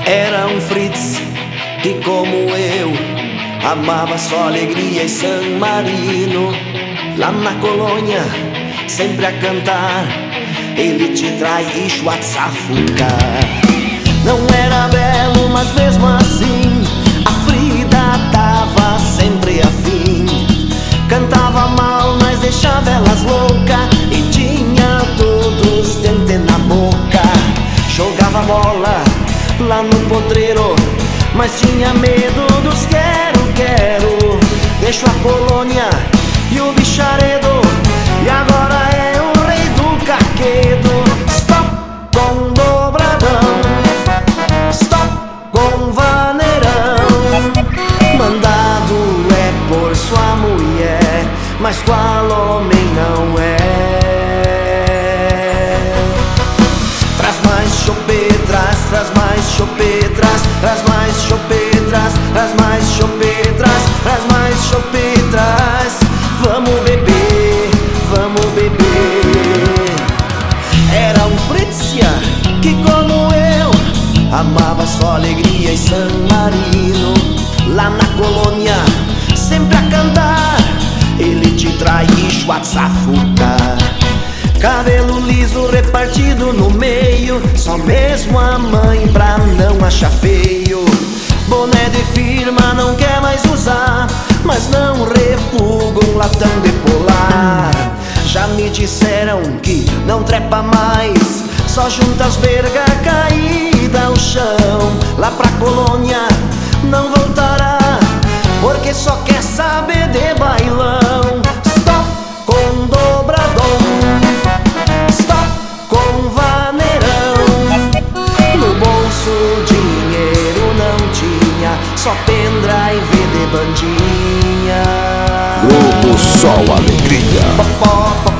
Era um Fritz que, como eu, amava só alegria e San Marino. Lá na colônia, sempre a cantar, ele te trai e Schwarzafuca. Não era belo, mas mesmo assim a Frida tava sempre afim. Cantava mal, mas deixava elas louca e tinha todos dente na boca. Jogava bola lá no potreiro, mas tinha medo dos quero-quero. Deixo a colônia e o bicharedo, e agora é o rei do caquedo. Stop com dobradão, stop com vaneirão. Mandado é por sua mulher, mas qual homem não é? Traz mais chopetras, traz mais chopetras, traz mais chopetras, traz mais chopetras, traz mais chopetras. Vamos beber, vamos beber. Era um Fritzia que, como eu, amava só alegria e San Marino. Lá na colônia, sempre a cantar, ele te trai e Schwarzafuca. Cabelo liso repartido no meio, só mesmo a mãe pra não achar feio. Boné de firma não quer mais usar, mas não refuga um latão de polar. Já me disseram que não trepa mais, só junta as berga caída ao chão. Lá pra colônia não voltará, porque só quer saber de bailão. Stop com dobradão, stop com vaneirão. No bolso dinheiro não tinha, só pendrive de bandinha. Grupo Sol Alegria.